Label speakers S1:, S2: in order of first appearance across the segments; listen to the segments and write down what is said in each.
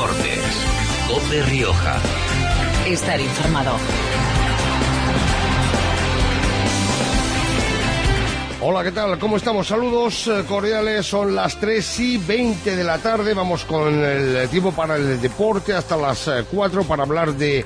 S1: deportes. COPE Rioja.
S2: Estar informado.
S3: Hola, ¿qué tal? ¿Cómo estamos? Saludos cordiales, son las 3:20 de la tarde, vamos con el tiempo para el deporte hasta las 4 para hablar de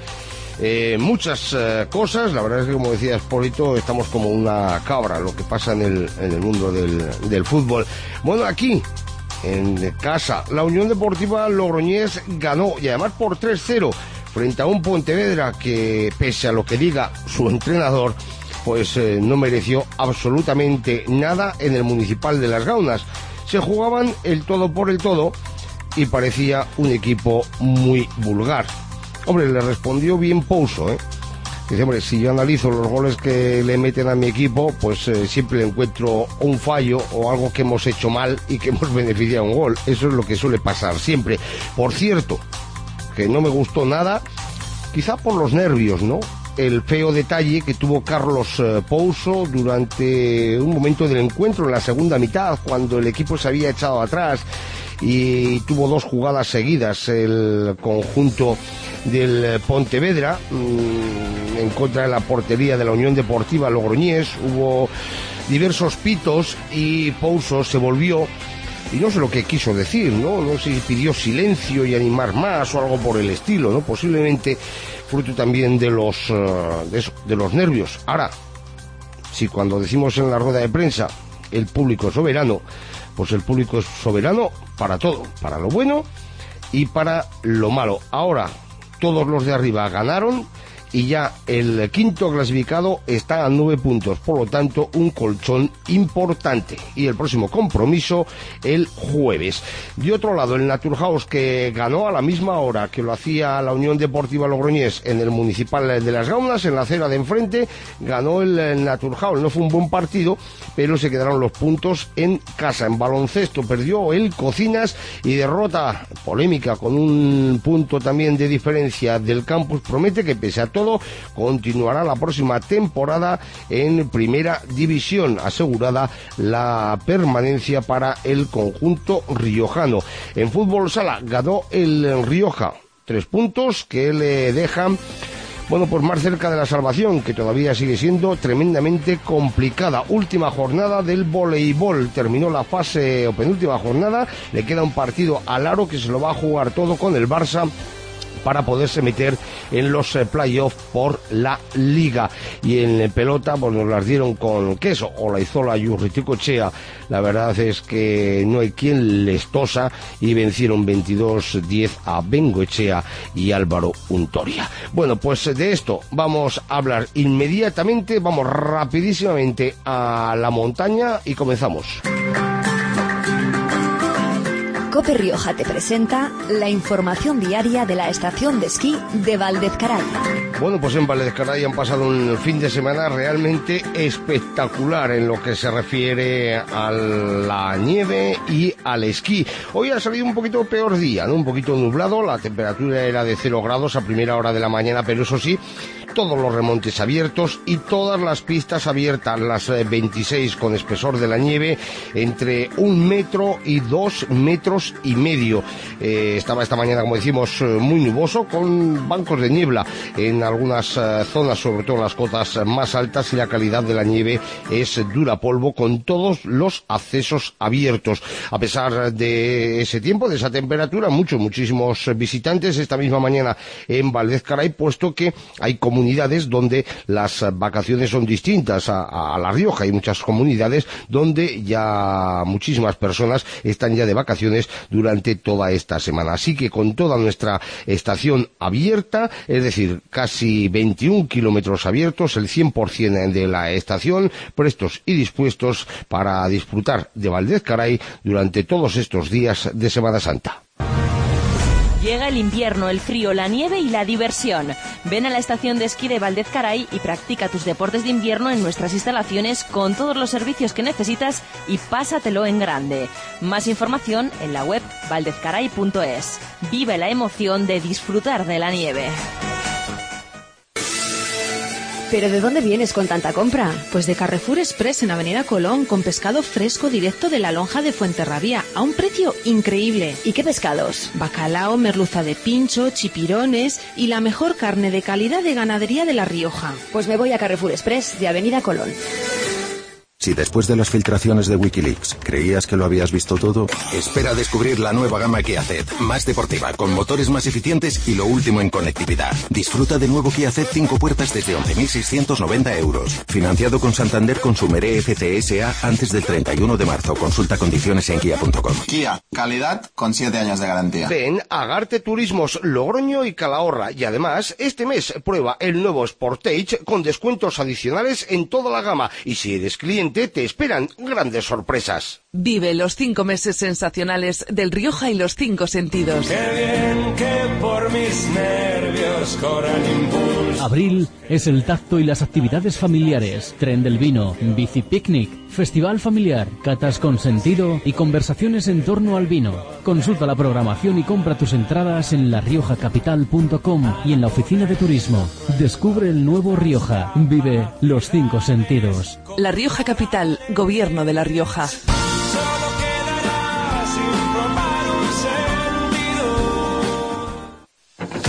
S3: muchas cosas. La verdad es que, como decía Espósito, estamos como una cabra, lo que pasa en el mundo del fútbol. Bueno, aquí, en casa, la Unión Deportiva Logroñés ganó, y además por 3-0, frente a un Pontevedra que, pese a lo que diga su entrenador, pues no mereció absolutamente nada en el Municipal de Las Gaunas. Se jugaban el todo por el todo y parecía un equipo muy vulgar. Hombre, le respondió bien Pouso, Dice, hombre, si yo analizo los goles que le meten a mi equipo, pues siempre le encuentro un fallo o algo que hemos hecho mal y que hemos beneficiado un gol. Eso es lo que suele pasar siempre. Por cierto, que no me gustó nada, quizá por los nervios, ¿no? El feo detalle que tuvo Carlos Pouso durante un momento del encuentro en la segunda mitad, cuando el equipo se había echado atrás y tuvo dos jugadas seguidas el conjunto del Pontevedra en contra de la portería de la Unión Deportiva Logroñés. Hubo diversos pitos y Pouso se volvió y no sé lo que quiso decir, no sé si pidió silencio y animar más o algo por el estilo, ¿no? Posiblemente fruto también de los nervios. Ahora, si cuando decimos en la rueda de prensa el público es soberano, pues el público es soberano para todo, para lo bueno y para lo malo. Ahora, todos los de arriba ganaron y ya el quinto clasificado está a 9 puntos, por lo tanto un colchón importante. Y el próximo compromiso el jueves. De otro lado, el Naturhaus, que ganó a la misma hora que lo hacía la Unión Deportiva Logroñés en el Municipal de Las Gaunas, en la acera de enfrente, ganó el Naturhaus. No fue un buen partido, pero se quedaron los puntos en casa. En baloncesto perdió el Cocinas y derrota polémica con un punto también de diferencia del Campus Promete, que pese a todo continuará la próxima temporada en Primera División, asegurada la permanencia para el conjunto riojano. En fútbol sala ganó el Rioja, 3 puntos que le dejan, bueno, pues más cerca de la salvación, que todavía sigue siendo tremendamente complicada. Última jornada del voleibol, terminó la fase o penúltima jornada, le queda un partido al Aro que se lo va a jugar todo con el Barça para poderse meter en los playoffs por la Liga. Y en pelota, pues nos las dieron con queso, Olaizola y Urruticoechea. La verdad es que no hay quien les tosa y vencieron 22-10 a Bengoechea y Álvaro Untoria. Bueno, pues de esto vamos a hablar inmediatamente, vamos rapidísimamente a la montaña y comenzamos.
S4: COPE Rioja te presenta la información diaria de la estación de esquí de Valdezcaray.
S3: Bueno, pues en Valdezcaray han pasado un fin de semana realmente espectacular en lo que se refiere a la nieve y al esquí. Hoy ha salido un poquito peor día, ¿no? Un poquito nublado, la temperatura era de 0 grados a primera hora de la mañana, pero eso sí, todos los remontes abiertos y todas las pistas abiertas, las 26 con espesor de la nieve entre 1 metro y 2 metros y medio. Estaba esta mañana, como decimos, muy nuboso, con bancos de niebla en algunas zonas, sobre todo en las cotas más altas, y la calidad de la nieve es dura polvo, con todos los accesos abiertos. A pesar de ese tiempo, de esa temperatura, muchísimos visitantes esta misma mañana en Valdezcaray, puesto que hay comunidades donde las vacaciones son distintas a La Rioja. Hay muchas comunidades donde ya muchísimas personas están ya de vacaciones durante toda esta semana. Así que con toda nuestra estación abierta, es decir, casi 21 kilómetros abiertos, el 100% de la estación, prestos y dispuestos para disfrutar de Valdezcaray durante todos estos días de Semana Santa.
S5: Llega el invierno, el frío, la nieve y la diversión. Ven a la estación de esquí de Valdezcaray y practica tus deportes de invierno en nuestras instalaciones con todos los servicios que necesitas y pásatelo en grande. Más información en la web valdezcaray.es. Vive la emoción de disfrutar de la nieve.
S4: ¿Pero de dónde vienes con tanta compra?
S6: Pues de Carrefour Express en Avenida Colón, con pescado fresco directo de la lonja de Fuenterrabía, a un precio increíble.
S4: ¿Y qué pescados?
S6: Bacalao, merluza de pincho, chipirones y la mejor carne de calidad de ganadería de La Rioja.
S4: Pues me voy a Carrefour Express de Avenida Colón.
S7: Si después de las filtraciones de Wikileaks creías que lo habías visto todo, espera a descubrir la nueva gama Kia Ceed, más deportiva, con motores más eficientes y lo último en conectividad. Disfruta de nuevo Kia Ceed 5 puertas desde 11.690 euros. Financiado con Santander Consumer FCSA antes del 31 de marzo. Consulta condiciones en kia.com.
S8: Kia, calidad con 7 años de garantía.
S3: Ven a Agarte Turismos Logroño y Calahorra. Y además, este mes prueba el nuevo Sportage con descuentos adicionales en toda la gama. Y si eres cliente, te esperan grandes sorpresas.
S9: Vive los 5 meses sensacionales del Rioja y los 5 sentidos.
S10: Qué bien que por mis nervios corran impulso.
S11: Abril es el tacto y las actividades familiares. Tren del vino, bici picnic, festival familiar, catas con sentido y conversaciones en torno al vino. Consulta la programación y compra tus entradas en lariojacapital.com y en la oficina de turismo. Descubre el nuevo Rioja. Vive los 5 sentidos.
S9: La Rioja Capital, Gobierno de La Rioja.
S10: Solo quedará sin formar un sentido.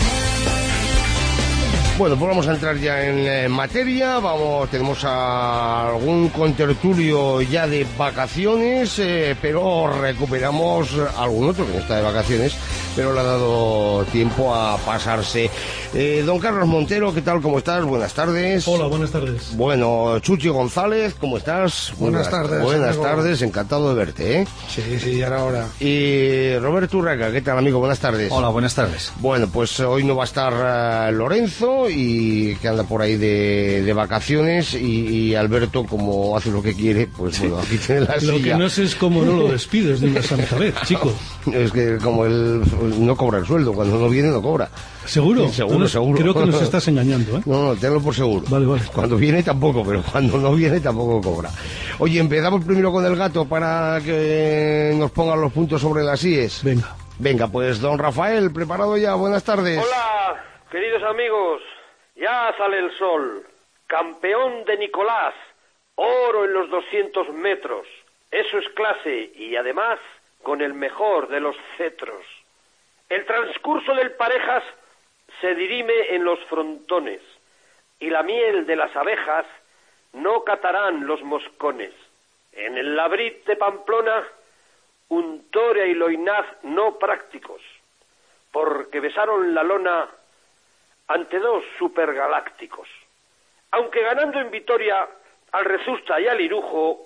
S3: Bueno, pues vamos a entrar ya en materia. Tenemos a algún contertulio ya de vacaciones, pero recuperamos algún otro que no está de vacaciones, pero le ha dado tiempo a pasarse. Don Carlos Montero, ¿qué tal? ¿Cómo estás? Buenas tardes.
S12: Hola, buenas tardes.
S3: Bueno, Chuchi González, ¿cómo estás?
S12: Buenas tardes.
S3: Buenas tardes, encantado de verte, ¿eh?
S12: Sí, ya era hora.
S3: Y Roberto Urraca, ¿qué tal, amigo? Buenas tardes.
S13: Hola, buenas tardes.
S3: Bueno, pues hoy no va a estar Lorenzo, y que anda por ahí de vacaciones, y Alberto, como hace lo que quiere, pues sí. Bueno, aquí tiene la silla.
S12: Lo que no sé es cómo no lo despides de una santa vez, chico.
S3: Es que como él no cobra el sueldo, cuando no viene no cobra.
S12: ¿Seguro?
S3: Seguro.
S12: Creo que nos estás engañando, ¿eh?
S3: No, tenlo por seguro.
S12: Vale.
S3: Cuando viene tampoco, pero cuando no viene tampoco cobra. Oye, empezamos primero con el gato para que nos pongan los puntos sobre las íes. Venga, pues don Rafael, ¿preparado ya? Buenas tardes.
S14: Hola, queridos amigos. Ya sale el sol. Campeón de Nicolás. Oro en los 200 metros. Eso es clase y además con el mejor de los cetros. El transcurso del parejas se dirime en los frontones y la miel de las abejas no catarán los moscones. En el Labrit de Pamplona, Untoria y Loinaz no prácticos, porque besaron la lona ante dos supergalácticos. Aunque ganando en Vitoria al Rezusta y al Irujo,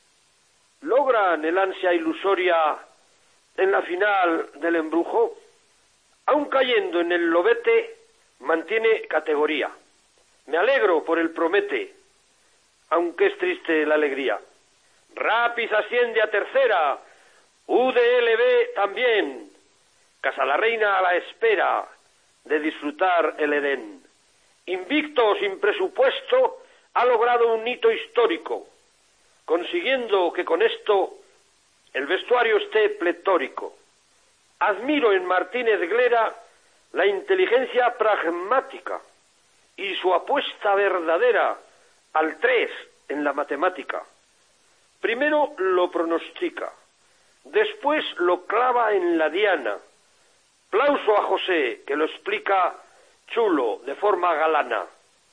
S14: logran el ansia ilusoria en la final del embrujo. Aun cayendo en el lobete, mantiene categoría. Me alegro por el promete, aunque es triste la alegría. Rapis asciende a tercera, UDLB también. Casalarreina a la espera de disfrutar el Edén. Invicto sin presupuesto, ha logrado un hito histórico, consiguiendo que con esto el vestuario esté pletórico. Admiro en Martínez Glera la inteligencia pragmática y su apuesta verdadera al 3 en la matemática. Primero lo pronostica, después lo clava en la diana. Aplauso a José, que lo explica chulo, de forma galana.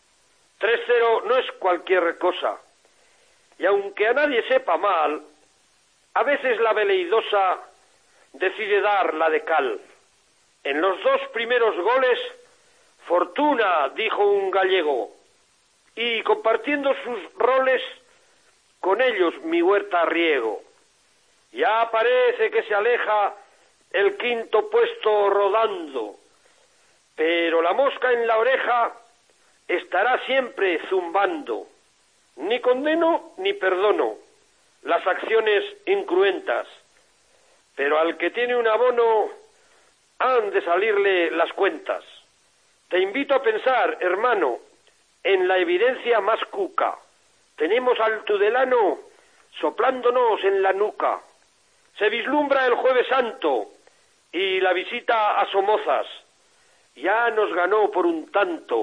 S14: 3-0 no es cualquier cosa, y aunque a nadie sepa mal, a veces la veleidosa decide dar la de cal. En los 2 primeros goles, fortuna, dijo un gallego, y compartiendo sus roles, con ellos mi huerta riego. Ya parece que se aleja el 5º puesto rodando, pero la mosca en la oreja estará siempre zumbando. Ni condeno ni perdono las acciones incruentas, pero al que tiene un abono han de salirle las cuentas. Te invito a pensar, hermano, en la evidencia más cuca. Tenemos al Tudelano soplándonos en la nuca. Se vislumbra el Jueves Santo y la visita a Somozas. Ya nos ganó por un tanto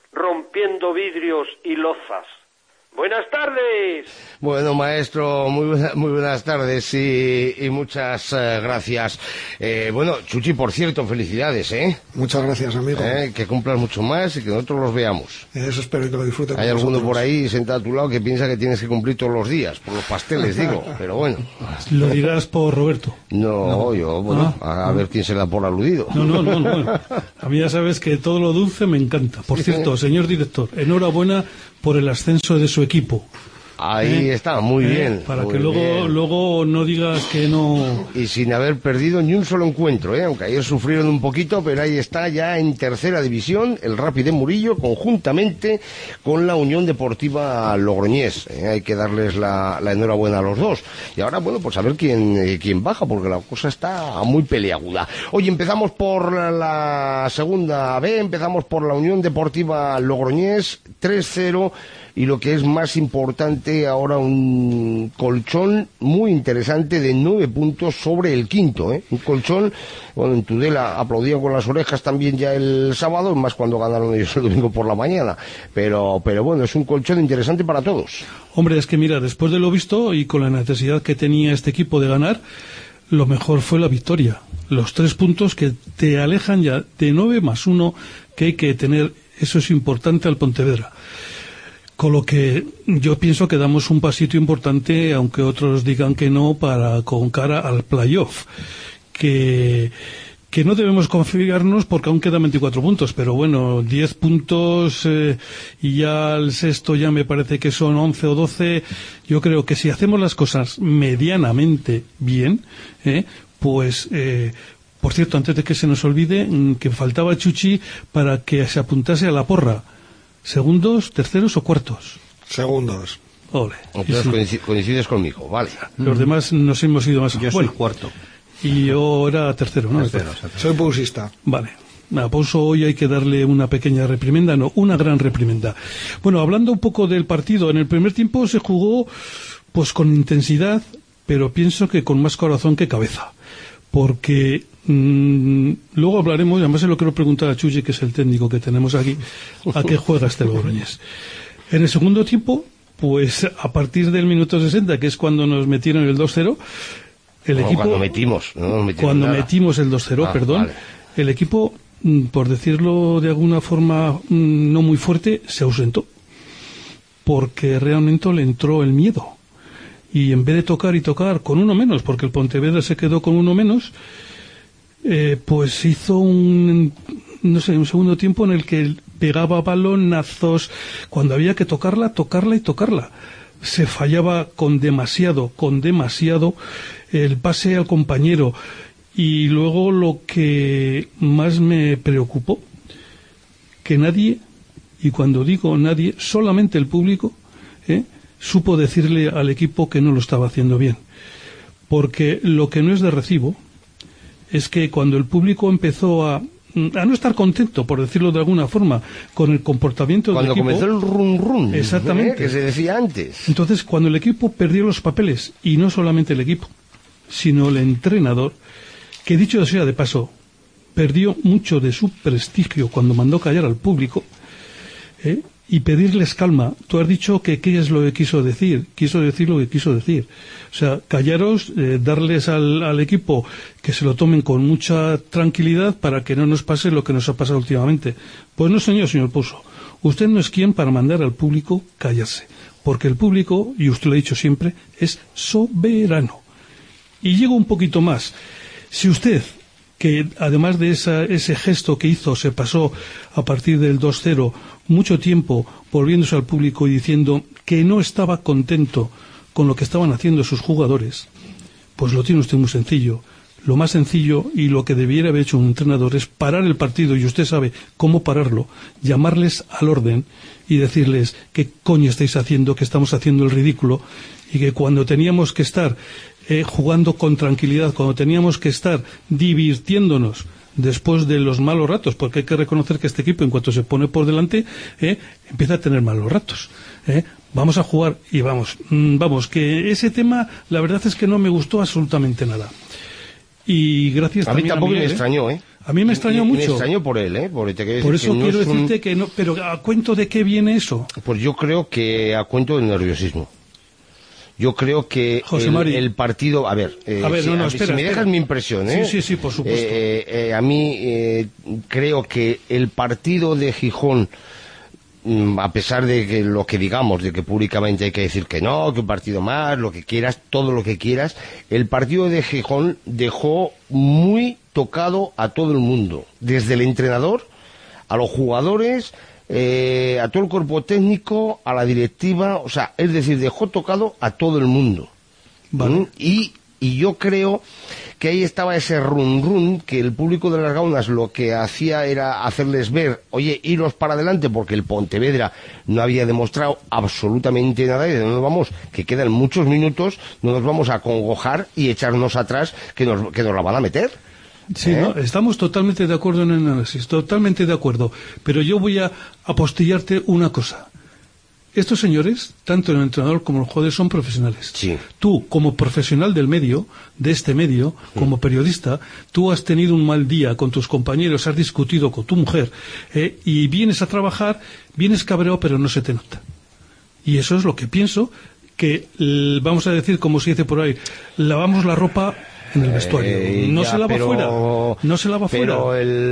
S14: rompiendo vidrios y lozas. Buenas tardes.
S3: Bueno, maestro, muy buenas tardes y muchas gracias. Bueno, Chuchi, por cierto, felicidades, ¿eh?
S13: Muchas gracias, amigo.
S3: Que cumplas mucho más y que nosotros los veamos.
S13: Eso espero y que lo disfruten.
S3: Hay alguno por ahí sentado a tu lado que piensa que tienes que cumplir todos los días, por los pasteles, digo, pero bueno.
S12: Lo dirás por Roberto.
S3: No, yo, bueno, a ver quién se da por aludido.
S12: No. A mí ya sabes que todo lo dulce me encanta. Por cierto, señor director, enhorabuena por el ascenso de su equipo.
S3: Ahí está, muy bien.
S12: Para
S3: muy
S12: que luego no digas que no...
S3: Y sin haber perdido ni un solo encuentro, aunque ayer sufrieron un poquito, pero ahí está ya en tercera división el Rapid de Murillo, conjuntamente con la Unión Deportiva Logroñés. Hay que darles la enhorabuena a los dos. Y ahora, bueno, pues a ver quién baja, porque la cosa está muy peleaguda. Oye, empezamos por la segunda B, empezamos por la Unión Deportiva Logroñés, 3-0... Y lo que es más importante ahora, un colchón muy interesante de 9 puntos sobre el quinto, Un colchón, bueno, en Tudela aplaudían con las orejas también ya el sábado, más cuando ganaron ellos el domingo por la mañana. Pero bueno, es un colchón interesante para todos.
S12: Hombre, es que mira, después de lo visto y con la necesidad que tenía este equipo de ganar, lo mejor fue la victoria. Los 3 puntos que te alejan ya de 9 más 1 que hay que tener, eso es importante al Pontevedra. Con lo que yo pienso que damos un pasito importante, aunque otros digan que no, con cara al playoff. Que no debemos confiarnos porque aún quedan 24 puntos, pero bueno, 10 puntos y ya el sexto ya me parece que son 11 o 12. Yo creo que si hacemos las cosas medianamente bien, pues... por cierto, antes de que se nos olvide, que faltaba Chuchi para que se apuntase a la porra. ¿Segundos, terceros o cuartos?
S13: Segundos.
S12: Ole.
S3: Entonces coincides conmigo, vale.
S12: Los demás nos hemos ido más.
S15: Yo soy cuarto.
S12: Y yo era tercero, ¿no?
S15: Tercero.
S13: Soy pausista.
S12: Vale. A Pouso hoy hay que darle una pequeña reprimenda, no, una gran reprimenda. Bueno, hablando un poco del partido, en el primer tiempo se jugó pues con intensidad, pero pienso que con más corazón que cabeza. Porque luego hablaremos, y además se lo quiero preguntar a Chuchi, que es el técnico que tenemos aquí, a qué juega este Logroñés. En el segundo tiempo, pues a partir del minuto 60, que es cuando nos metieron el 2-0, el equipo...
S3: Cuando
S12: metimos el 2-0, perdón, vale. El equipo, por decirlo de alguna forma no muy fuerte, se ausentó. Porque realmente le entró el miedo. Y en vez de tocar y tocar con uno menos, porque el Pontevedra se quedó con uno menos, pues hizo un segundo tiempo en el que pegaba balonazos, cuando había que tocarla y tocarla. Se fallaba con demasiado el pase al compañero. Y luego lo que más me preocupó, que nadie, y cuando digo nadie, solamente el público, supo decirle al equipo que no lo estaba haciendo bien. Porque lo que no es de recibo es que cuando el público empezó a no estar contento, por decirlo de alguna forma, con el comportamiento del equipo...
S3: Cuando comenzó el rum-rum,
S12: exactamente,
S3: que se decía antes.
S12: Entonces, cuando el equipo perdió los papeles, y no solamente el equipo, sino el entrenador, que dicho sea de paso, perdió mucho de su prestigio cuando mandó callar al público, y pedirles calma. Tú has dicho que qué es lo que quiso decir. Quiso decir lo que quiso decir. O sea, callaros, darles al equipo que se lo tomen con mucha tranquilidad para que no nos pase lo que nos ha pasado últimamente. Pues no, señor Pouso. Usted no es quien para mandar al público callarse. Porque el público, y usted lo ha dicho siempre, es soberano. Y llego un poquito más. Si usted, que además de ese gesto que hizo, se pasó a partir del 2-0 mucho tiempo volviéndose al público y diciendo que no estaba contento con lo que estaban haciendo sus jugadores, pues lo tiene usted muy sencillo. Lo más sencillo y lo que debiera haber hecho un entrenador es parar el partido, y usted sabe cómo pararlo, llamarles al orden y decirles qué coño estáis haciendo, que estamos haciendo el ridículo, y que cuando teníamos que estar jugando con tranquilidad, cuando teníamos que estar divirtiéndonos después de los malos ratos, porque hay que reconocer que este equipo, en cuanto se pone por delante, empieza a tener malos ratos. Vamos a jugar y vamos, que ese tema, la verdad es que no me gustó absolutamente nada. Y gracias
S3: a
S12: también
S3: mí tampoco
S12: a Miguel,
S3: me extrañó,
S12: A mí me extrañó mucho.
S3: Me extrañó por él,
S12: por eso quiero decirte que no, pero ¿a cuento de qué viene eso?
S3: Pues yo creo que a cuento del nerviosismo. Yo creo que el partido... A ver,
S12: espera,
S3: si me dejas mi impresión,
S12: Sí, por supuesto.
S3: A mí creo que el partido de Gijón, a pesar de que lo que digamos, de que públicamente hay que decir que no, que un partido más, lo que quieras, todo lo que quieras, el partido de Gijón dejó muy tocado a todo el mundo, desde el entrenador, a los jugadores... a todo el cuerpo técnico, a la directiva, o sea, es decir, dejó tocado a todo el mundo.
S12: Vale.
S3: Y yo creo que ahí estaba ese run que el público de las Gaunas lo que hacía era hacerles ver, oye, iros para adelante, porque el Pontevedra no había demostrado absolutamente nada, y de no nos vamos, que quedan muchos minutos, no nos vamos a congojar y echarnos atrás, que nos la van a meter.
S12: Sí, no, estamos totalmente de acuerdo en el análisis, totalmente de acuerdo. Pero yo voy a apostillarte una cosa. Estos señores, tanto el entrenador como los jugadores, son profesionales.
S3: Sí.
S12: Tú, como profesional del medio, de este medio, como periodista, tú has tenido un mal día con tus compañeros, has discutido con tu mujer, y vienes a trabajar, vienes cabreado, pero no se te nota. Y eso es lo que pienso, que vamos a decir, como se dice por ahí, lavamos la ropa en el vestuario. No se lava fuera.
S3: Pero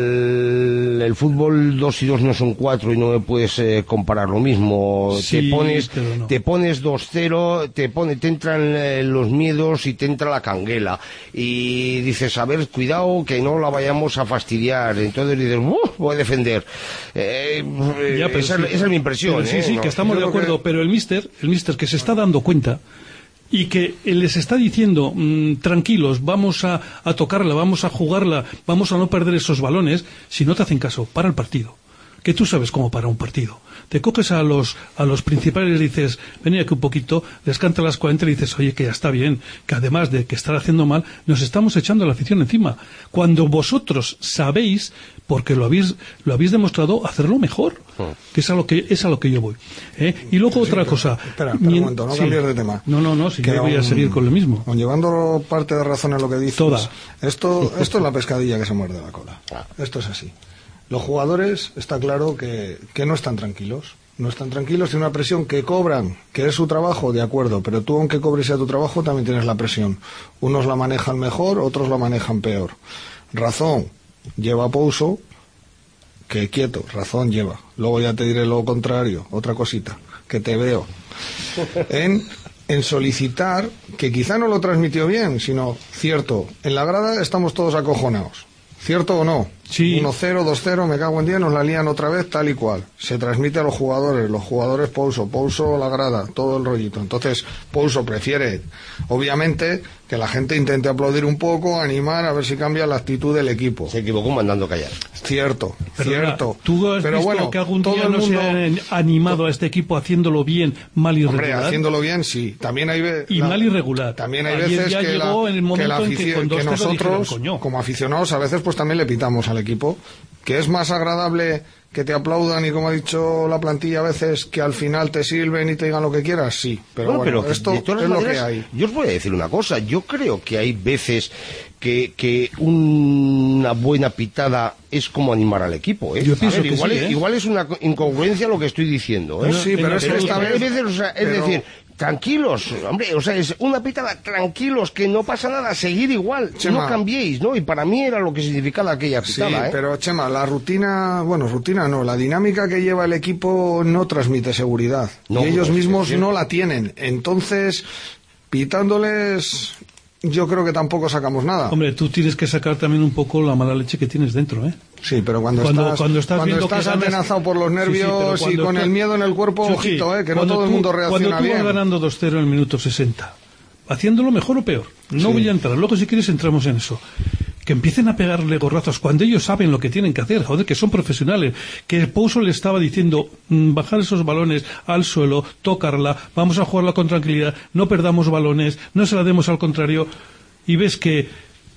S3: el fútbol 2 y 2 no son 4 y no me puedes comparar lo mismo.
S12: Sí,
S3: te pones 2-0, te entran los miedos y te entra la canguela. Y dices, a ver, cuidado que no la vayamos a fastidiar. Entonces dices, voy a defender. Esa es mi impresión.
S12: Sí, que estamos de acuerdo. Pero el míster que se está dando cuenta y que les está diciendo, tranquilos, vamos a tocarla, vamos a jugarla, vamos a no perder esos balones, si no te hacen caso, para el partido. Que tú sabes cómo para un partido. Te coges a los principales y dices, venid aquí un poquito, les canta las 40 y dices, oye, que ya está bien, que además de que estar haciendo mal, nos estamos echando la afición encima. Cuando vosotros sabéis, porque lo habéis demostrado, hacerlo mejor. Que es a lo que yo voy. Y luego otra cosa.
S13: Espera un momento, no cambies de tema.
S12: No, si yo voy a seguir con lo mismo.
S13: Llevando parte de razón en lo que dices.
S12: Toda.
S13: Esto es la pescadilla que se muerde la cola. Esto es así. Los jugadores, está claro que no están tranquilos. No están tranquilos, tienen una presión que cobran, que es su trabajo, de acuerdo, pero tú, aunque cobres a tu trabajo, también tienes la presión. Unos la manejan mejor, otros la manejan peor. Razón lleva Pouso, que quieto, razón lleva. Luego ya te diré lo contrario, otra cosita, que te veo. En solicitar, que quizá no lo transmitió bien, sino, cierto, en la grada estamos todos acojonados. ¿Cierto o no?
S12: Sí.
S13: 1-0, 2-0, me cago en 10, nos la lían otra vez, tal y cual. Se transmite a los jugadores Pouso la grada, todo el rollito. Entonces, Pouso prefiere, obviamente, que la gente intente aplaudir un poco, animar, a ver si cambia la actitud del equipo.
S3: Se equivocó mandando callar.
S13: Cierto.
S12: ¿Tú has visto bueno, que algún día no se ha animado a este equipo haciéndolo bien, mal y regular?
S13: Hombre, haciéndolo bien, sí. También hay
S12: mal y regular.
S13: También hay veces que nosotros, como aficionados, a veces pues también le pitamos al equipo, que es más agradable que te aplaudan y, como ha dicho la plantilla, a veces que al final te sirven y te digan lo que quieras, sí, pero esto es lo que hay.
S3: Yo os voy a decir una cosa, yo creo que hay veces que una buena pitada es como animar al equipo,
S12: Yo pienso que
S3: igual es una incongruencia lo que estoy diciendo,
S13: Sí, pero es que esta vez...
S3: Es decir, tranquilos, hombre, o sea, es una pitada, tranquilos, que no pasa nada, seguir igual, Chema, no cambiéis, ¿no? Y para mí era lo que significaba aquella pitada,
S13: Sí, pero Chema, la rutina no, la dinámica que lleva el equipo no transmite seguridad, y ellos mismos no la tienen, entonces, pitándoles... Yo creo que tampoco sacamos nada.
S12: Hombre, tú tienes que sacar también un poco la mala leche que tienes dentro,
S13: Sí, pero cuando estás amenazado por los nervios y con el miedo en el cuerpo, ojito, que no todo el mundo reacciona bien.
S12: Cuando tú vas ganando 2-0 en el minuto 60, haciéndolo mejor o peor, no voy a entrar, luego si quieres entramos en eso. Que empiecen a pegarle gorrazos cuando ellos saben lo que tienen que hacer, joder, que son profesionales, que Pouso le estaba diciendo bajar esos balones al suelo, tocarla, vamos a jugarla con tranquilidad, no perdamos balones, no se la demos al contrario, y ves que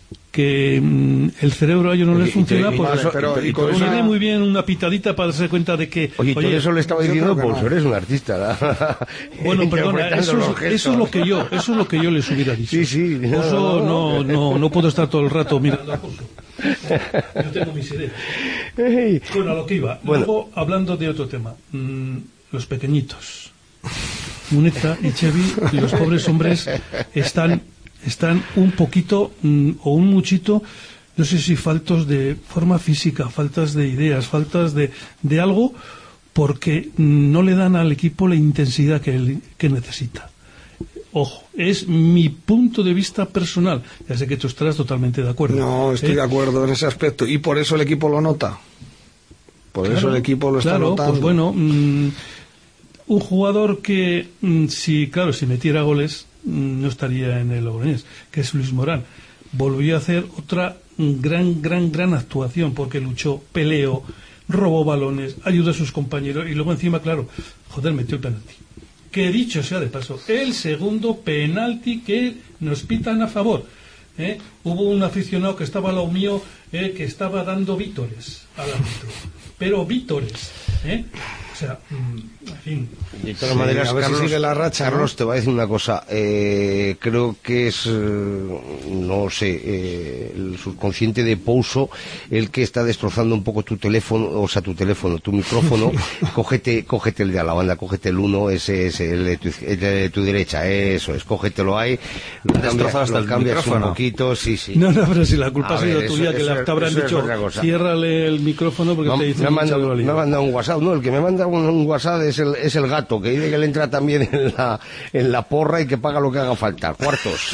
S12: el cerebro a ellos no les funciona, pues viene muy bien una pitadita para darse cuenta de que...
S3: Oye, todo eso le estaba diciendo, pues eres un artista.
S12: Bueno, perdona, eso es lo que yo les hubiera dicho.
S3: Sí.
S12: No puedo estar todo el rato mirando a Pouso. Yo tengo mis ideas. Bueno, a lo que iba.
S3: Bueno.
S12: Luego, hablando de otro tema, los pequeñitos. Muneta y Chevy, los pobres hombres están un poquito o un muchito, no sé si faltos de forma física, faltas de ideas, faltas de algo, porque no le dan al equipo la intensidad que necesita. Ojo, es mi punto de vista personal. Ya sé que tú estarás totalmente de acuerdo.
S13: No, estoy de acuerdo en ese aspecto. Y por eso el equipo lo nota. Por eso el equipo lo está notando.
S12: Pues bueno, un jugador que, si metiera goles, no estaría en el Logroñés, que es Luis Morán. Volvió a hacer otra gran actuación, porque luchó, peleó, robó balones, ayudó a sus compañeros, y luego encima, metió el penalti. Que dicho sea de paso, el segundo penalti que nos pitan a favor. Hubo un aficionado que estaba al lado mío, que estaba dando vítores al árbitro. Pero vítores, O sea, en fin.
S3: De todas maneras,
S13: a ver
S3: Carlos,
S13: si sigue la racha,
S3: Carlos,
S13: ¿no?
S3: te voy a decir una cosa. Creo que es, no sé, el subconsciente de Pouso el que está destrozando un poco tu teléfono, tu micrófono. cógete el de a la banda, cógete el uno, ese es el de tu derecha, eso es, cógetelo ahí. Lo cambias un poquito, sí.
S12: No, pero si la culpa ha sido tuya, que te habrán dicho, ciérrale el micrófono porque te dicen...
S3: Me ha mandado un WhatsApp, no, el que me manda un WhatsApp es el gato, que dice que le entra también en la porra y que paga lo que haga falta, cuartos.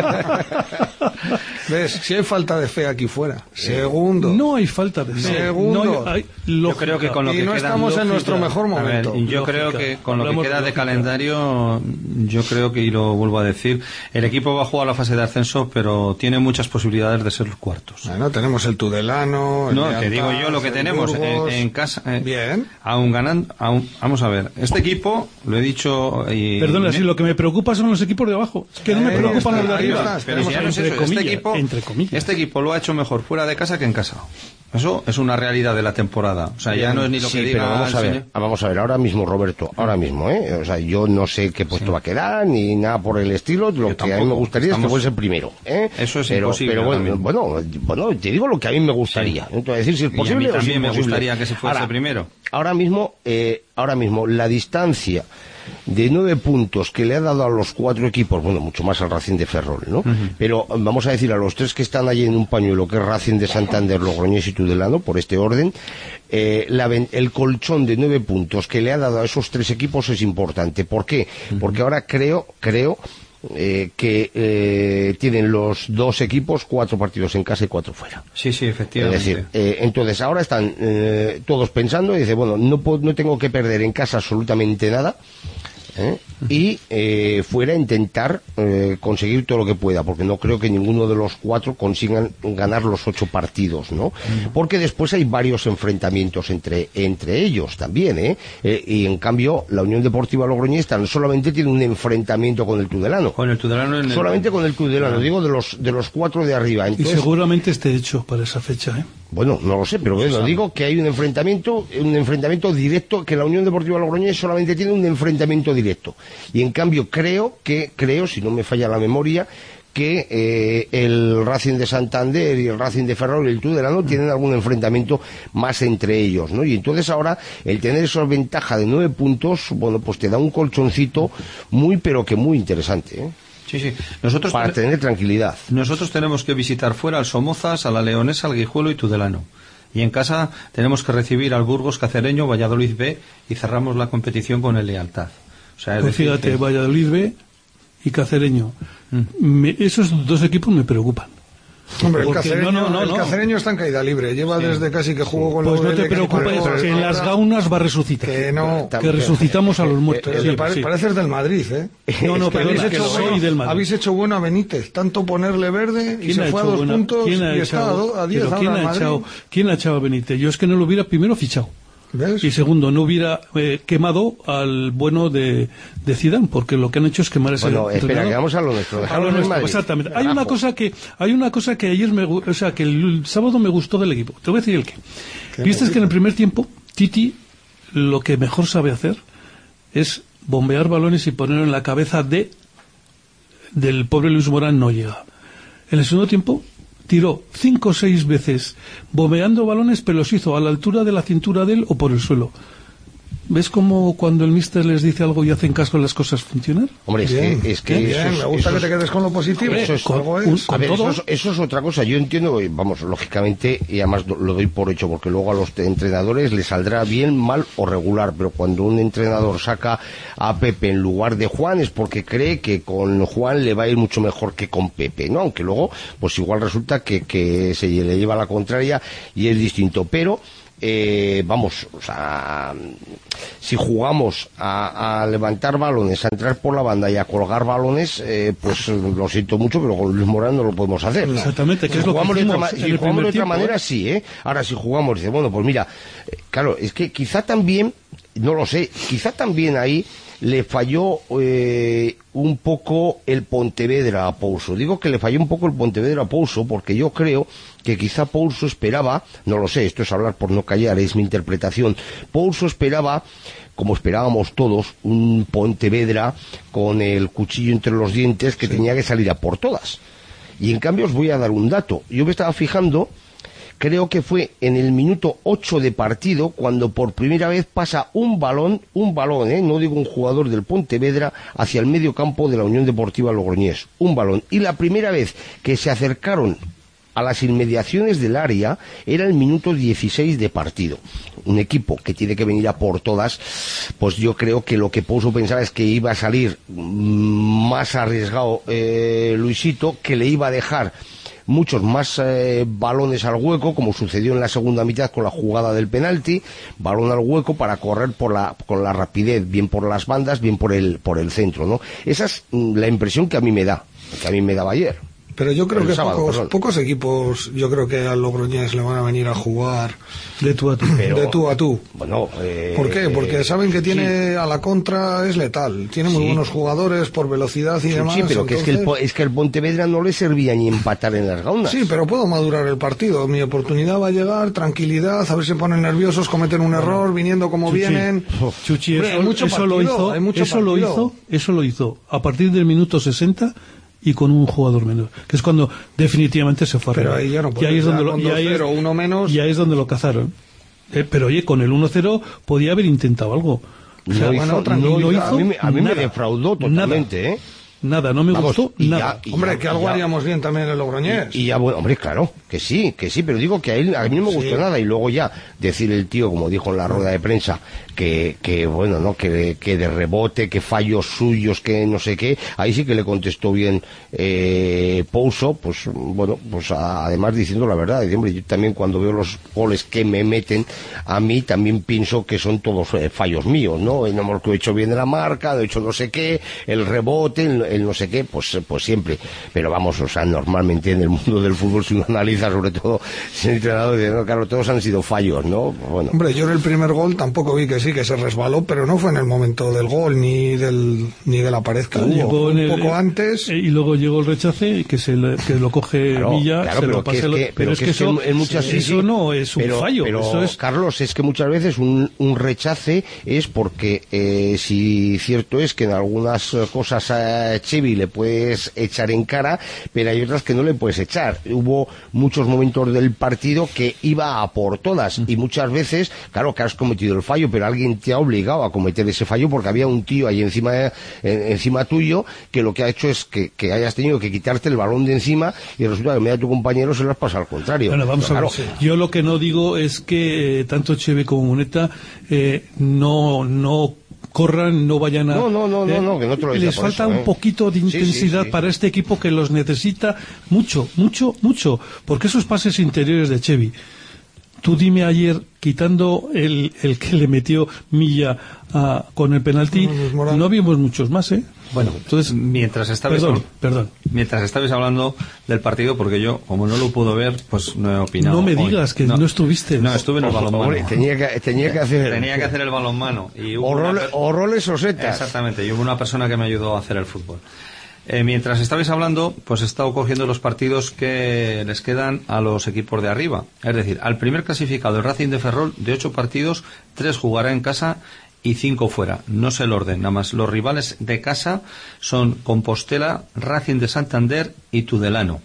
S13: ¿Ves? Si hay falta de fe aquí fuera. Segundo.
S12: No hay falta de fe.
S13: Segundo.
S15: Yo creo que con lo que
S13: no
S15: queda
S13: estamos en nuestro mejor momento.
S15: Yo creo que con lo que queda de calendario, yo creo que, y lo vuelvo a decir, el equipo va a jugar la fase de ascenso, pero tiene muchas posibilidades de ser los cuartos.
S13: Bueno, tenemos el Tudelano,
S15: te digo yo lo que tenemos
S13: Burgos,
S15: en casa.
S13: Bien.
S15: Aún ganando, vamos a ver, este equipo, lo he dicho...
S12: Perdona, si lo que me preocupa son los equipos de abajo. Es que no me preocupan los de arriba.
S15: Pero si ya no es eso, este equipo lo ha hecho mejor fuera de casa que en casa. Eso es una realidad de la temporada. O sea, ya no es ni lo que diga...
S3: Pero vamos a ver, ahora mismo, Roberto, o sea, yo no sé qué puesto va a quedar, ni nada por el estilo. Lo que a mí me gustaría es que fuese el primero.
S15: Eso es imposible.
S3: Pero bueno, te digo lo que a mí me gustaría. Entonces, decir si es posible.
S15: Y a mí también me gustaría que se fuese primero.
S3: Ahora mismo, la distancia de 9 puntos que le ha dado a los 4 equipos, bueno, mucho más al Racing de Ferrol, ¿no? Pero vamos a decir, a los 3 que están allí en un pañuelo, que es Racing de Santander, Logroñés y Tudelano, por este orden, el colchón de 9 puntos que le ha dado a esos 3 equipos es importante. ¿Por qué? Porque ahora creo que tienen los 2 equipos 4 partidos en casa y 4 fuera.
S15: Sí, efectivamente.
S3: Es decir, entonces ahora están todos pensando y dicen, bueno, no tengo que perder en casa absolutamente nada, y fuera intentar conseguir todo lo que pueda, porque no creo que ninguno de los 4 consigan ganar los 8 partidos, ¿no? Porque después hay varios enfrentamientos entre ellos también, y en cambio la Unión Deportiva Logroñés solamente tiene un enfrentamiento con el Tudelano.
S15: Con el Tudelano
S3: solamente con el Tudelano, digo de los 4 de arriba. Entonces,
S12: y seguramente esté hecho para esa fecha,
S3: Bueno, no lo sé, pero bueno, digo que hay un enfrentamiento directo, que la Unión Deportiva Logroñés solamente tiene un enfrentamiento directo. Y en cambio creo, si no me falla la memoria, que el Racing de Santander y el Racing de Ferrol y el Tudelano tienen algún enfrentamiento más entre ellos, ¿no? Y entonces ahora, el tener esa ventaja de 9 puntos, bueno, pues te da un colchoncito muy, pero que muy interesante,
S15: Sí.
S3: Para tener tranquilidad.
S15: Nosotros tenemos que visitar fuera al Somozas, a la Leonesa, al Guijuelo y Tudelano. Y en casa tenemos que recibir al Burgos, Cacereño, Valladolid B, y cerramos la competición con el Lealtad. O sea,
S12: pues fíjate, Valladolid B y Cacereño. Esos 2 equipos me preocupan.
S13: Hombre, el Cacereño está en caída libre. Lleva desde casi que jugó con
S12: los... Pues no te preocupes, que en las gaunas va a resucitar. Que resucitamos a los muertos.
S13: Pareces del Madrid,
S12: No, perdona, que soy del Madrid.
S13: Habéis hecho bueno a Benítez, tanto ponerle verde y se fue a 2 puntos y está a 10 ahora en Madrid.
S12: ¿Quién ha echado a Benítez? Yo es que no lo hubiera primero fichado.
S13: ¿Ves?
S12: Y segundo, no hubiera quemado al bueno de Zidane, porque lo que han hecho es quemar ese...
S3: Bueno, espera, que vamos a lo nuestro.
S12: Exactamente. Hay una cosa que ayer que el sábado me gustó del equipo. Te voy a decir el qué. Viste que en el primer tiempo Titi lo que mejor sabe hacer es bombear balones y ponerlo en la cabeza del pobre Luis Morán, no llega. En el segundo tiempo tiró 5 o 6 veces bombeando balones, pero los hizo a la altura de la cintura de él o por el suelo. ¿Ves cómo cuando el míster les dice algo y hacen caso las cosas funcionan?
S3: Hombre, es que
S13: me gusta que te quedes con lo positivo.
S3: Eso es otra cosa. Yo entiendo, vamos, lógicamente, y además lo doy por hecho, porque luego a los entrenadores les saldrá bien, mal o regular, pero cuando un entrenador saca a Pepe en lugar de Juan es porque cree que con Juan le va a ir mucho mejor que con Pepe, ¿no? Aunque luego, pues igual resulta que se le lleva la contraria y es distinto, pero vamos, o sea, si jugamos a levantar balones, a entrar por la banda y a colgar balones, pues lo siento mucho, pero con Luis Morán no lo podemos hacer.
S12: Exactamente, que es lo que hicimos
S3: si jugamos de otra manera, sí, ¿eh? Ahora, si jugamos, dice, bueno, pues mira, claro, es que quizá también, no lo sé, quizá también ahí le falló un poco el Pontevedra a Pouso. Digo que le falló un poco el Pontevedra a Pouso porque yo creo que quizá Pouso esperaba, no lo sé, esto es hablar por no callar, es mi interpretación, Pouso esperaba, como esperábamos todos, un Pontevedra con el cuchillo entre los dientes que tenía que salir a por todas. Y en cambio os voy a dar un dato. Yo me estaba fijando, creo que fue en el minuto 8 de partido cuando por primera vez pasa un balón, no digo un jugador del Pontevedra, hacia el medio campo de la Unión Deportiva Logroñés. Un balón. Y la primera vez que se acercaron a las inmediaciones del área era el minuto 16 de partido. Un equipo que tiene que venir a por todas, pues yo creo que lo que Pouso pensaba es que iba a salir más arriesgado Luisito, que le iba a dejar muchos más balones al hueco, como sucedió en la segunda mitad con la jugada del penalti, balón al hueco para correr con la rapidez, bien por las bandas, bien por el centro, ¿no? Esa es la impresión que a mí me daba ayer.
S13: Pero yo creo que pocos equipos, yo creo que al Logroñés le van a venir a jugar
S12: de tú a tú.
S13: De tú a tú.
S3: Bueno,
S13: ¿por qué? Porque saben que tiene a la contra, es letal. Tiene muy buenos jugadores por velocidad y demás.
S3: Sí, pero entonces... es que el Pontevedra no le servía ni empatar en las gaunas.
S13: Sí, pero puedo madurar el partido. Mi oportunidad va a llegar, tranquilidad, a ver si se ponen nerviosos, cometen un error, viniendo como vienen.
S12: Chuchi, eso lo hizo a partir del minuto 60 y con un jugador menos, que es cuando definitivamente se fue.
S13: Pero ahí ya no puede,
S12: ya es donde lo cazaron. Pero oye, con el 1-0 podía haber intentado algo.
S3: O sea, no hizo a mí me defraudó totalmente,
S12: Nada, no me gustó nada.
S13: Hombre, que algo haríamos bien también en el Logroñés.
S3: Y ya, bueno, hombre, claro, que sí, pero digo que a mí no me gustó nada. Y luego ya decir el tío, como dijo en la rueda de prensa, que bueno, ¿no? Que de rebote, que fallos suyos, que no sé qué, ahí sí que le contestó bien Pouso, pues bueno, pues además diciendo la verdad. Y, hombre, yo también cuando veo los goles que me meten a mí, también pienso que son todos fallos míos, ¿no? No hemos hecho bien de la marca, he hecho no sé qué, el rebote, el no sé qué, pues siempre. Pero vamos, o sea, normalmente en el mundo del fútbol, si uno analiza, sobre todo si el entrenador dice, no, claro, todos han sido fallos, ¿no? Bueno.
S13: Hombre, yo en el primer gol tampoco vi que se resbaló, pero no fue en el momento del gol ni de la pared que hubo. Un poco antes.
S12: Y luego llegó el rechace, que lo coge Villa,
S3: claro,
S12: se lo pasa. Pero es que eso no es un fallo.
S3: Pero
S12: eso es...
S3: Carlos, es que muchas veces un rechace es porque si cierto es que en algunas cosas Chevy le puedes echar en cara, pero hay otras que no le puedes echar. Hubo muchos momentos del partido que iba a por todas y muchas veces, claro, que has cometido el fallo, pero alguien te ha obligado a cometer ese fallo porque había un tío ahí encima tuyo que lo que ha hecho es que hayas tenido que quitarte el balón de encima y resulta que medio tu compañero se lo has pasado al contrario.
S12: Bueno, vamos a ver. Yo lo que no digo es que tanto Cheve como Muneta no corran, no vayan a...
S3: No, que no te lo
S12: les falta un poquito de intensidad para este equipo que los necesita mucho, porque esos pases interiores de Chevy, tú dime ayer, quitando el que le metió Milla con el penalti, no vimos muchos más, ¿eh?
S15: Bueno, entonces, mientras estabais hablando del partido, porque yo, como no lo puedo ver, pues no he opinado.
S12: No me digas que no estuviste.
S15: No, estuve en el balonmano.
S3: Tenía que
S15: hacer el balonmano.
S3: O roles o setas.
S15: Exactamente, y hubo una persona que me ayudó a hacer el fútbol. Mientras estabais hablando, pues he estado cogiendo los partidos que les quedan a los equipos de arriba. Es decir, al primer clasificado, el Racing de Ferrol, de 8 partidos, 3 jugará en casa y 5 fuera. No sé el orden, nada más. Los rivales de casa son Compostela, Racing de Santander y Tudelano.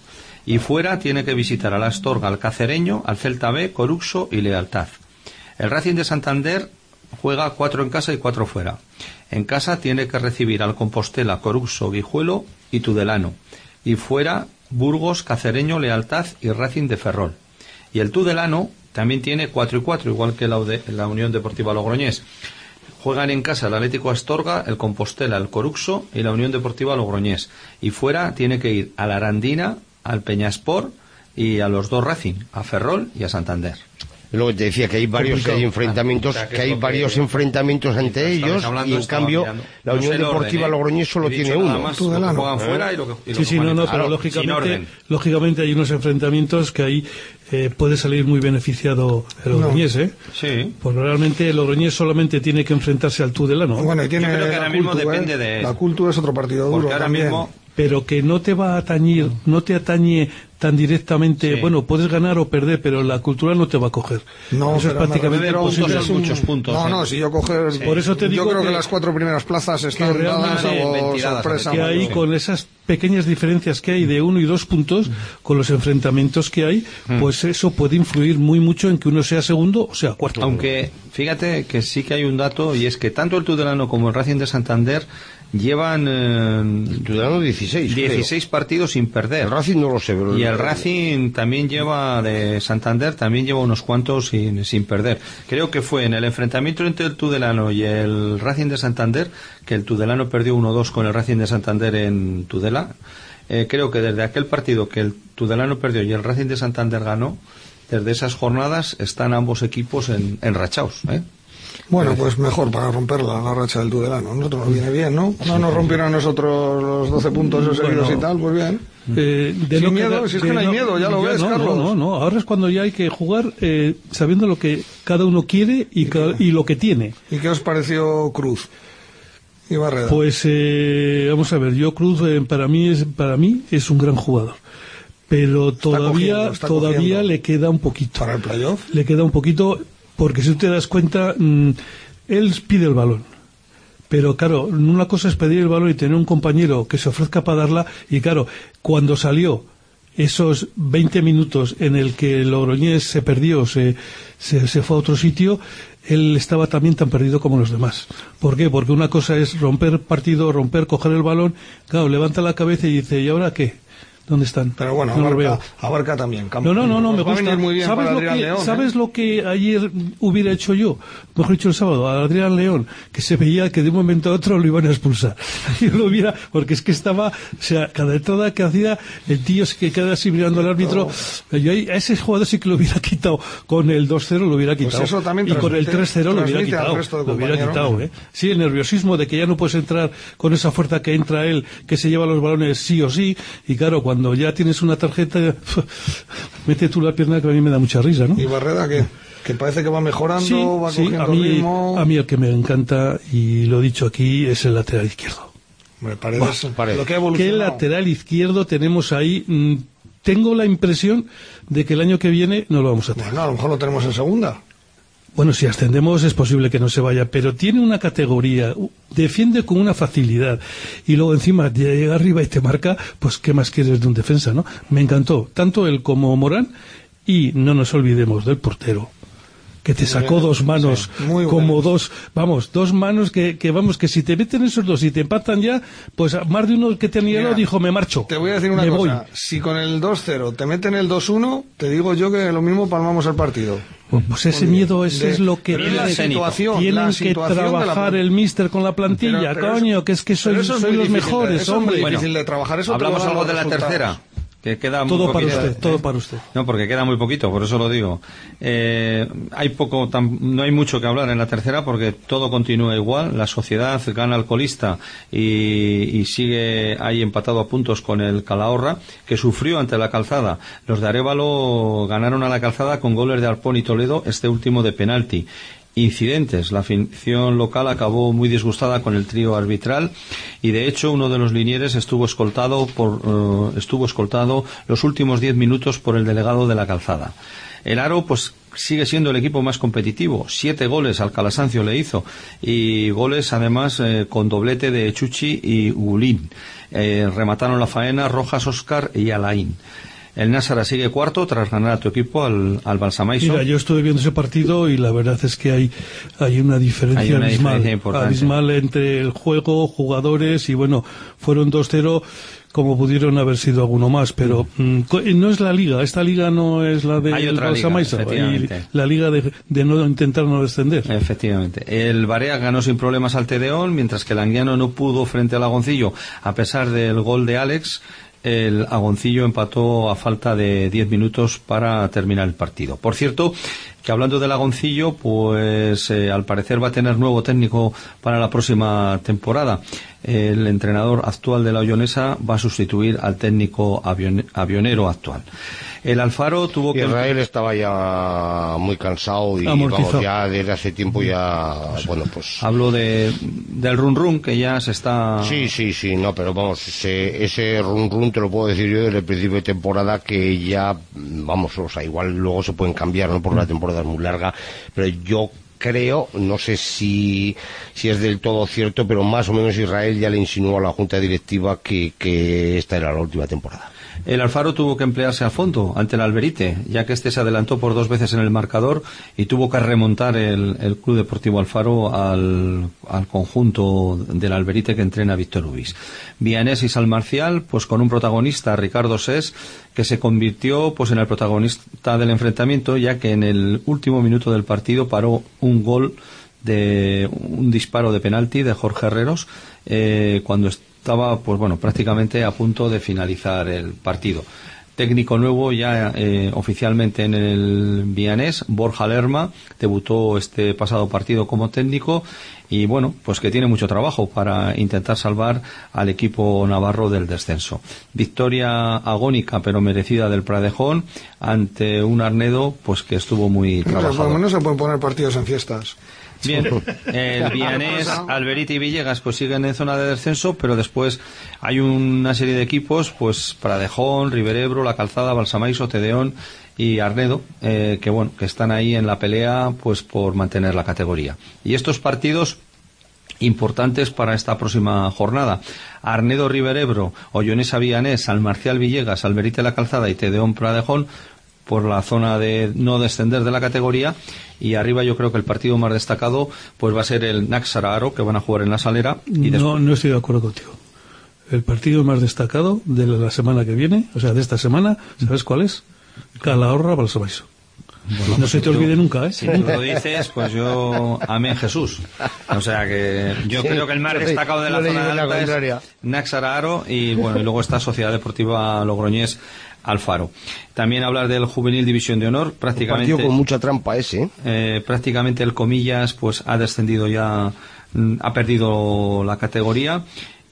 S15: Y fuera tiene que visitar al Astorga, al Cacereño, al Celta B, Coruxo y Lealtad. El Racing de Santander juega 4 en casa y 4 fuera. En casa tiene que recibir al Compostela, Coruxo, Guijuelo y Tudelano. Y fuera, Burgos, Cacereño, Lealtad y Racing de Ferrol. Y el Tudelano también tiene 4 y 4, igual que la Unión Deportiva Logroñés. Juegan en casa el Atlético Astorga, el Compostela, el Coruxo y la Unión Deportiva Logroñés. Y fuera tiene que ir a la Arandina, al Peñaspor y a los 2 Racing, a Ferrol y a Santander.
S3: Lo que te decía, que hay varios enfrentamientos, ante ellos, y en cambio la Unión Deportiva Logroñés solo tiene uno.
S15: Juegan fuera y lo que
S12: pero lógicamente hay unos enfrentamientos que ahí puede salir muy beneficiado el Logroñés,
S15: Sí.
S12: Porque realmente el Logroñés solamente tiene que enfrentarse al Tudelano.
S13: Bueno, y tiene
S15: yo creo que ahora mismo depende de...
S13: La Cultura es otro partido duro
S15: ahora
S13: también.
S15: Mismo...
S12: Pero que no te va a atañir, no te atañe tan directamente. Bueno, puedes ganar o perder, pero la Cultura no te va a coger.
S13: No,
S12: eso es prácticamente imposible.
S15: Muchos puntos.
S13: No, si yo coger...
S12: Por eso te digo
S13: yo creo que las 4 primeras plazas están dadas o sorpresa.
S12: Que hay con esas pequeñas diferencias que hay de 1 y 2 puntos, con los enfrentamientos que hay, pues eso puede influir muy mucho en que uno sea segundo o sea cuarto.
S15: Aunque, fíjate que sí que hay un dato, y es que tanto el Tudelano como el Racing de Santander llevan 16 partidos sin perder.
S3: El Racing no lo sé, pero
S15: y el Racing también de Santander también lleva unos cuantos sin perder. Creo que fue en el enfrentamiento entre el Tudelano y el Racing de Santander que el Tudelano perdió 1-2 con el Racing de Santander en Tudela. Creo que desde aquel partido que el Tudelano perdió y el Racing de Santander ganó, desde esas jornadas están ambos equipos enrachados,
S13: Bueno, pues mejor para romper la racha del Tudelano. A nosotros nos viene bien, ¿no? No nos rompieron a nosotros los 12 puntos seguidos y tal, pues bien. Sin miedo, si es que no hay miedo, ya lo ves, Carlos.
S12: No, ahora es cuando ya hay que jugar sabiendo lo que cada uno quiere y lo que tiene.
S13: ¿Y qué os pareció Cruz y Barreda?
S12: Pues vamos a ver, yo Cruz para mí es un gran jugador. Pero todavía le queda un poquito.
S13: ¿Para el playoff?
S12: Le queda un poquito... Porque si tú te das cuenta, él pide el balón. Pero claro, una cosa es pedir el balón y tener un compañero que se ofrezca para darla. Y claro, cuando salió esos 20 minutos en el que Logroñés se perdió, se fue a otro sitio, él estaba también tan perdido como los demás. ¿Por qué? Porque una cosa es romper partido, coger el balón. Claro, levanta la cabeza y dice, ¿y ahora qué? ¿Dónde están?
S13: Pero bueno, abarca también.
S12: No, me gusta.
S13: Muy bien.
S12: ¿Sabes lo que ayer hubiera hecho yo? Mejor dicho, el sábado, a Adrián León, que se veía que de un momento a otro lo iban a expulsar. Yo lo hubiera, porque es que estaba, o sea, cada entrada que hacía, el tío se queda así mirando al árbitro. Yo a ese jugador sí que lo hubiera quitado. Con el 2-0 lo hubiera quitado.
S13: Pues eso también
S12: y con el 3-0 lo hubiera quitado. Sí, el nerviosismo de que ya no puedes entrar con esa fuerza que entra él, que se lleva los balones sí o sí, y claro, cuando ya tienes una tarjeta, mete tú la pierna, que a mí me da mucha risa, ¿no?
S13: ¿Y Barreda qué? Que parece que va mejorando, va cogiendo ritmo.
S12: A mí el que me encanta, y lo he dicho aquí, es el lateral izquierdo.
S13: Paredes. Lo que ha evolucionado.
S12: ¿Qué lateral izquierdo tenemos ahí? Tengo la impresión de que el año que viene no lo vamos a tener.
S13: Bueno, a lo mejor lo tenemos en segunda.
S12: Bueno, si ascendemos es posible que no se vaya, pero tiene una categoría, defiende con una facilidad y luego encima llega arriba y te marca, pues ¿qué más quieres de un defensa, no? Me encantó, tanto él como Morán, y no nos olvidemos del portero, que te sacó dos manos, como dos manos que si te meten esos dos y te empatan ya, pues más de uno que tenía lo dijo, me marcho.
S13: Te voy a decir una cosa, si con el 2-0 te meten el 2-1, te digo yo que lo mismo palmamos el partido.
S12: Pues ese miedo, es lo que tienen que trabajar el míster con la plantilla, coño, que es que sois los mejores, hombre.
S13: Es muy difícil de trabajar eso.
S15: Hablamos algo de la tercera. Que queda
S12: todo para usted.
S15: No, porque queda muy poquito, por eso lo digo. No hay mucho que hablar en la tercera porque todo continúa igual. La Sociedad gana al colista y sigue ahí empatado a puntos con el Calahorra, que sufrió ante la Calzada. Los de Arévalo ganaron a la Calzada con goles de Arpón y Toledo, este último de penalti. Incidentes. La afición local acabó muy disgustada con el trío arbitral y de hecho uno de los linieres estuvo escoltado los últimos 10 minutos por el delegado de la Calzada. El Aro pues sigue siendo el equipo más competitivo, 7 goles al Calasancio le hizo y goles además con doblete de Chuchi y Gulín. Remataron la faena Rojas, Óscar y Alain. El Nássara sigue cuarto tras ganar a tu equipo, al Balsamaiso.
S12: Mira, yo estuve viendo ese partido y la verdad es que hay una diferencia abismal entre el juego, jugadores y bueno, fueron 2-0 como pudieron haber sido alguno más, pero no es la liga, esta liga no es la del Balsamaiso, la liga de no intentar no descender.
S15: Efectivamente. El Barea ganó sin problemas al Tedeón, mientras que el Anguiano no pudo frente al Agoncillo, a pesar del gol de Alex. El Agoncillo empató a falta de 10 minutos para terminar el partido. Por cierto, que hablando del Agoncillo, pues al parecer va a tener nuevo técnico para la próxima temporada. El entrenador actual de la Oyonesa va a sustituir al técnico avionero actual. El Alfaro tuvo que...
S3: Israel estaba ya muy cansado y vamos, ya desde hace tiempo ya... Bueno, pues...
S15: Hablo del run que ya se está...
S3: Sí, no, pero vamos, ese run te lo puedo decir yo desde el principio de temporada, que ya, vamos, o sea, igual luego se pueden cambiar, ¿no? Porque la temporada es muy larga, pero yo creo, no sé si es del todo cierto, pero más o menos Israel ya le insinuó a la Junta Directiva que esta era la última temporada.
S15: El Alfaro tuvo que emplearse a fondo ante el Alberite, ya que este se adelantó por 2 veces en el marcador y tuvo que remontar el Club Deportivo Alfaro al conjunto del Alberite que entrena Víctor Ubis. Vianés y San Marcial, pues con un protagonista, Ricardo Sés, que se convirtió pues en el protagonista del enfrentamiento, ya que en el último minuto del partido paró un gol de un disparo de penalti de Jorge Herreros, cuando estaba pues bueno, prácticamente a punto de finalizar el partido. Técnico nuevo ya oficialmente en el Vianés, Borja Lerma, debutó este pasado partido como técnico y bueno, pues que tiene mucho trabajo para intentar salvar al equipo navarro del descenso. Victoria agónica pero merecida del Pradejón ante un Arnedo pues que estuvo muy trabajado.
S13: No se pueden poner partidos en fiestas.
S15: Bien, el Vianés, Alberite y Villegas pues siguen en zona de descenso, pero después hay una serie de equipos, pues Pradejón, Riberebro, La Calzada, Balsamaiso, Tedeón y Arnedo, que bueno, que están ahí en la pelea pues por mantener la categoría. Y estos partidos importantes para esta próxima jornada: Arnedo, Riberebro, Oyonesa, Vianés, San Marcial, Villegas, Alberite, La Calzada y Tedeón, Pradejón, por la zona de no descender de la categoría. Y arriba yo creo que el partido más destacado pues va a ser el Nássara Aro, que van a jugar en la Salera. Y
S12: no estoy de acuerdo contigo. El partido más destacado de la semana que viene, o sea, de esta semana, ¿sabes cuál es? Calahorra Balsamaiso. Bueno, no se te olvide nunca, ¿eh?
S15: Si tú lo dices, pues yo amén Jesús. O sea que yo creo que el más destacado de la zona alta es Nássara Aro y bueno, y luego está Sociedad Deportiva Logroñés Alfaro. También hablar del Juvenil División de Honor, prácticamente...
S3: Un partido con mucha trampa ese.
S15: Prácticamente el Comillas pues ha descendido ya, ha perdido la categoría.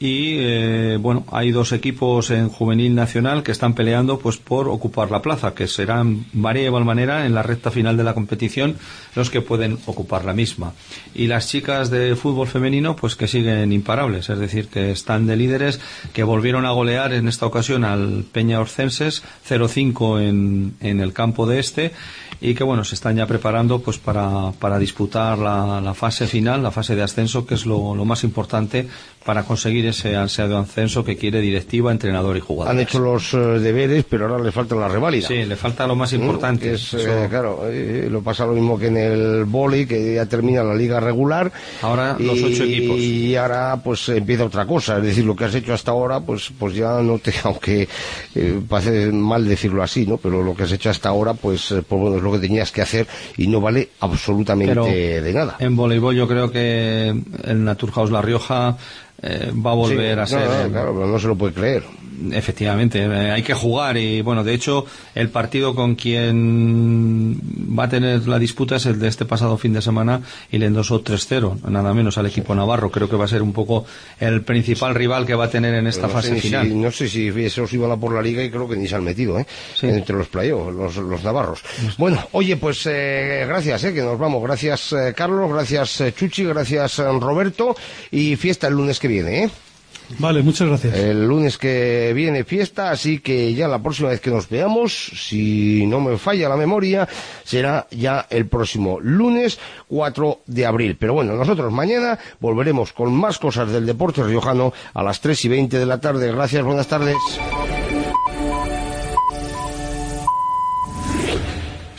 S15: Y bueno, hay 2 equipos en Juvenil Nacional que están peleando pues por ocupar la plaza, que serán Barea y Valmanera en la recta final de la competición los que pueden ocupar la misma. Y las chicas de fútbol femenino pues que siguen imparables, es decir, que están de líderes, que volvieron a golear en esta ocasión al Peña Orcenses 0-5 en el campo de este, y que bueno, se están ya preparando pues para disputar la fase final, la fase de ascenso, que es lo más importante para conseguir ese ansiado ascenso que quiere directiva, entrenador y jugadores.
S3: Han hecho los deberes, pero ahora le falta la reválida.
S15: Sí, le falta lo más importante.
S3: Claro, lo pasa lo mismo que en el vóley, que ya termina la liga regular.
S15: Ahora los 8 equipos.
S3: Y ahora pues empieza otra cosa, es decir, lo que has hecho hasta ahora, pues ya no te, aunque parece mal decirlo así, ¿no? Pero lo que has hecho hasta ahora, pues bueno, es lo que tenías que hacer y no vale absolutamente de nada.
S15: En voleibol yo creo que el Naturhaus La Rioja va a volver a ser...
S3: Claro, pero no se lo puede creer.
S15: Efectivamente, hay que jugar y bueno, de hecho el partido con quien va a tener la disputa es el de este pasado fin de semana y le endosó 3-0, nada menos al equipo navarro. Creo que va a ser un poco el principal rival que va a tener en esta fase final.
S3: No sé si esos iban a por la liga y creo que ni se han metido entre los playoffs, los navarros. Bueno, oye, pues gracias, que nos vamos. Gracias Carlos, gracias Chuchi, gracias Roberto, y fiesta el lunes que viene,
S12: Vale, muchas gracias.
S3: El lunes que viene fiesta, así que ya la próxima vez que nos veamos, si no me falla la memoria, será ya el próximo lunes 4 de abril. Pero bueno, nosotros mañana volveremos con más cosas del deporte riojano a las 3:20 de la tarde. Gracias, buenas tardes.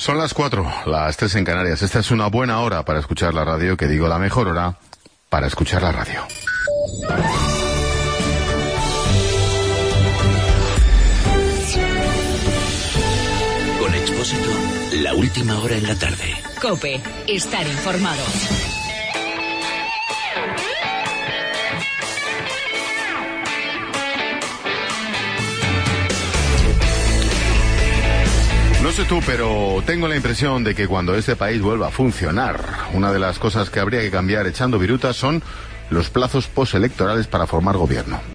S16: Son las 4, las 3 en Canarias. Esta es una buena hora para escuchar la radio, que digo la mejor hora para escuchar la radio.
S1: Con Expósito, la última hora en la tarde.
S2: COPE, estar informado.
S16: No sé tú, pero tengo la impresión de que cuando este país vuelva a funcionar, una de las cosas que habría que cambiar echando virutas son los plazos postelectorales para formar gobierno.